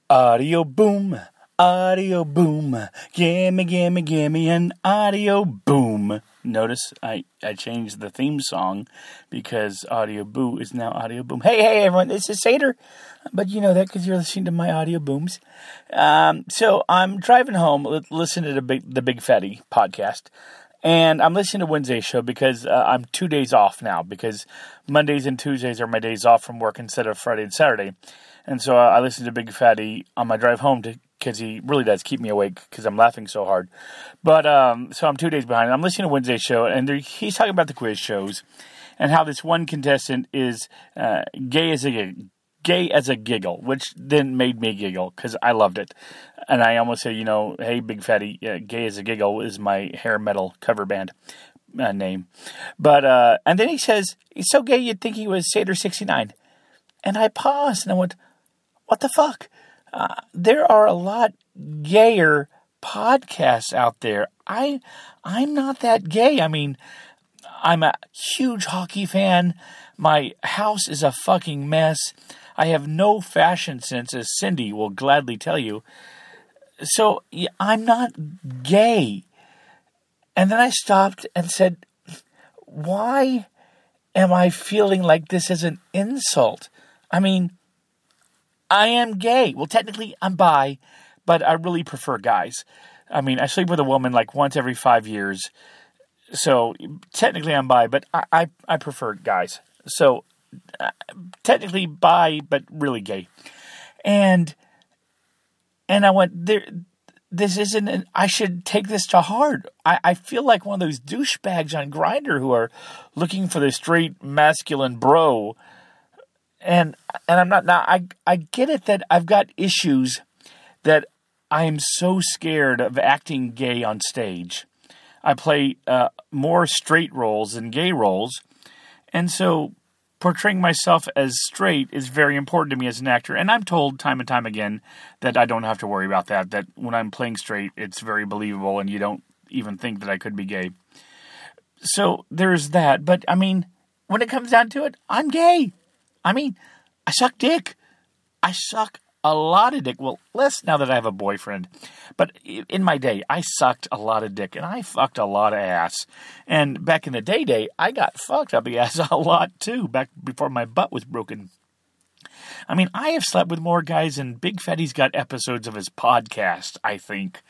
Audio boom, audio boom. Gimme an audio boom. Notice I changed the theme song because Audio Boo is now Audio Boom. Hey, everyone, this is Seder. But you know that because you're listening to my audio booms. So I'm driving home, listening to the Big Fatty podcast. And I'm listening to Wednesday's show because I'm 2 days off now because Mondays and Tuesdays are my days off from work instead of Friday and Saturday. And so I listen to Big Fatty on my drive home because he really does keep me awake because I'm laughing so hard. But so I'm 2 days behind. I'm listening to Wednesday's show, and he's talking about the quiz shows and how this one contestant is gay as a giggle, which then made me giggle because I loved it. And I almost said, hey, Big Fatty, gay as a giggle is my hair metal cover band name. But and then he says, he's so gay you'd think he was Seder 69. And I paused and I went, what the fuck? There are a lot gayer podcasts out there. I'm not that gay. I mean, I'm a huge hockey fan. My house is a fucking mess. I have no fashion sense, as Cindy will gladly tell you. So I'm not gay. And then I stopped and said, why am I feeling like this is an insult? I mean, I am gay. Well, technically, I'm bi, but I really prefer guys. I mean, I sleep with a woman like once every 5 years. So technically, I'm bi, but I prefer guys. So technically bi, but really gay. And I went, this isn't, I should take this to heart. I feel like one of those douchebags on Grindr who are looking for the straight masculine bro. And I'm not, now I get it that I've got issues that I am so scared of acting gay on stage. I play more straight roles than gay roles. And so portraying myself as straight is very important to me as an actor. And I'm told time and time again that I don't have to worry about that when I'm playing straight, it's very believable and you don't even think that I could be gay. So there's that. But I mean, when it comes down to it, I'm gay. I mean, I suck dick. I suck a lot of dick. Well, less now that I have a boyfriend. But in my day, I sucked a lot of dick and I fucked a lot of ass. And back in the day, I got fucked up the ass a lot too, back before my butt was broken. I mean, I have slept with more guys than Big Fatty's got episodes of his podcast, I think.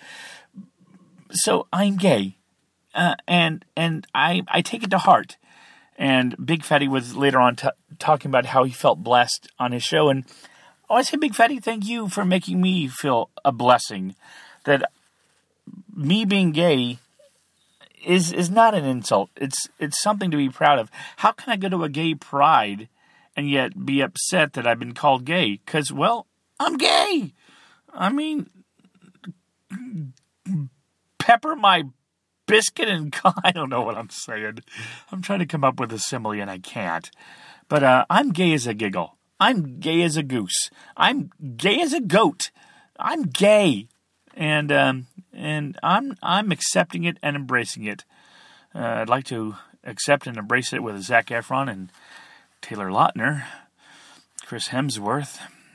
So I'm gay. And I take it to heart. And Big Fatty was later on talking about how he felt blessed on his show. And I say, Big Fatty, thank you for making me feel a blessing. That me being gay is not an insult. It's something to be proud of. How can I go to a gay pride and yet be upset that I've been called gay? Because, well, I'm gay. I mean, pepper my biscuit and I don't know what I'm saying. I'm trying to come up with a simile and I can't. But I'm gay as a giggle. I'm gay as a goose. I'm gay as a goat. I'm gay. And I'm accepting it and embracing it. I'd like to accept and embrace it with Zac Efron and Taylor Lautner, Chris Hemsworth,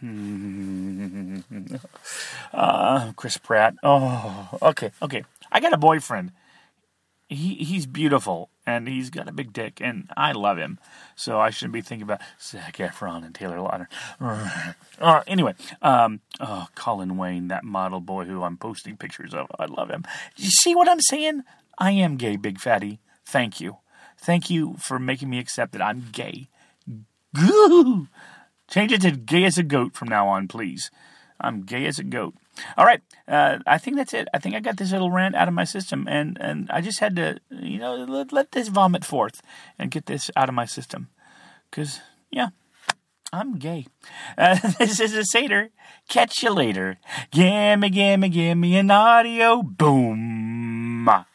Chris Pratt. Oh, okay. I got a boyfriend. He's beautiful, and he's got a big dick, and I love him. So I shouldn't be thinking about Zac Efron and Taylor Lautner. Anyway, Colin Wayne, that model boy who I'm posting pictures of. I love him. You see what I'm saying? I am gay, Big Fatty. Thank you. Thank you for making me accept that I'm gay. Goo! Change it to gay as a goat from now on, please. I'm gay as a goat. All right, I think that's it. I think I got this little rant out of my system, and I just had to, let this vomit forth and get this out of my system. Because, yeah, I'm gay. This is a Seder. Catch you later. Gimme an audio boom.